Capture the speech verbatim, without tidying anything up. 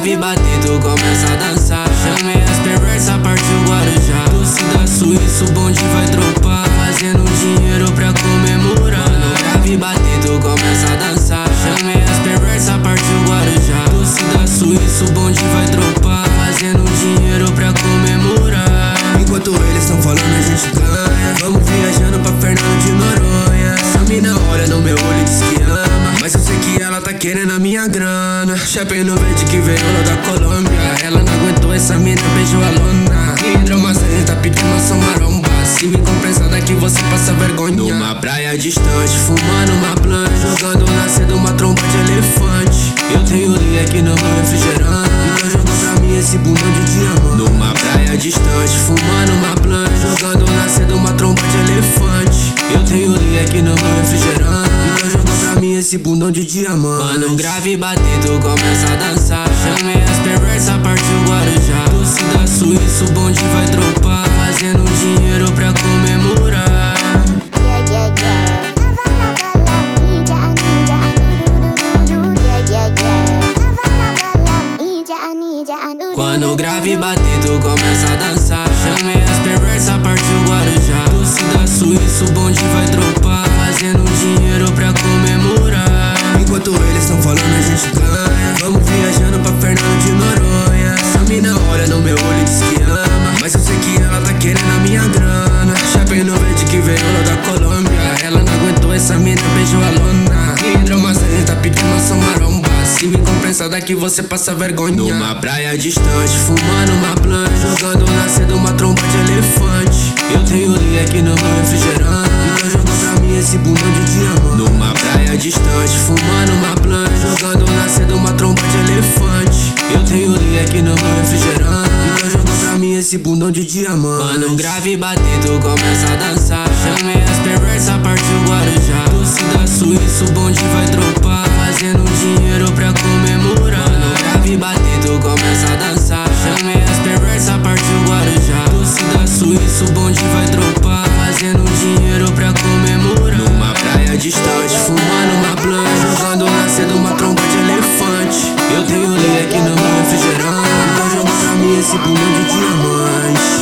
grave bater, tu começa a dançar. Chamei as perversas, partiu Guarujá. Torcida suíço, o bonde vai dropar, fazendo dinheiro pra comemorar. No grave bater, tu começa a dançar. Chamei as perversas, partiu Guarujá. Torcida suíço, o bonde vai dropar, fazendo dinheiro pra comemorar. Enquanto eles tão falando a gente ganha. Vamos viajando pra Fernando de Noronha. Essa mina olha no meu olho e diz que ama, mas eu sei que ela tá querendo a minha grana. Chapei no verde que veio lá da Colômbia. Ela não aguentou, essa mina beijou a lona. Hidromazene tá pedindo ação maromba. Se me compensada que você passa vergonha. Numa praia distante, fumando uma planta, jogando na seda uma tromba de elefante. Eu tenho linha aqui no meu refrigerante, então jogou pra mim esse bundão de diamante. Numa praia distante, fumando uma planta, jogando na seda uma tromba de elefante. Eu tenho linha aqui no meu refrigerante, então jogou pra mim esse bundão de diamante. Mano, grave bater, tu começa a dançar. Chamei as perversas, partiu Guarujá. Torcida suíço, o bonde vai dropar, fazendo dinheiro pra comemorar. Quando o grave bater, tu começa a dançar. Chamei as perversas, partiu Guarujá. Torcida suíço, o bonde vai dropar, fazendo dinheiro pra comemorar. Enquanto eles tão falando a gente ganha. Vamos viajando pra Fernando de Noronha. Essa mina olha no meu olho e diz que ama, mas eu sei que ela tá querendo a minha grana. Chapei no verde que veio lá da Colômbia. Ela não aguentou, essa mina beijou a lona. Hidromazene tá pedindo ação maromba. Se me compensada que você passa vergonha. Numa praia distante, fumando uma planta, jogando na seda uma tromba de elefante. Eu tenho linha aqui no meu refrigerante, então jogou pra mim esse bundão de diamante. Numa praia distante, fumando uma planta, jogando na seda uma tromba de elefante. Eu tenho linha aqui no meu refrigerante, então jogou pra mim esse bundão de diamante. Mano, grave bater, tu começa a dançar. Chamei as perversas, partiu Guarujá. Torcida suíço, o bonde vai dropar, fazendo dinheiro pra comemorar. Mano, grave bater, tu começa a dançar. Chamei as perversas, partiu Guarujá. Torcida suíço, o bonde vai dropar, fazendo dinheiro pra comemorar. Numa praia distante, fumando uma planta, jogando na seda uma tromba de elefante. Eu tenho linha aqui no meu refrigerante, então jogou pra mim esse bundão de diamante.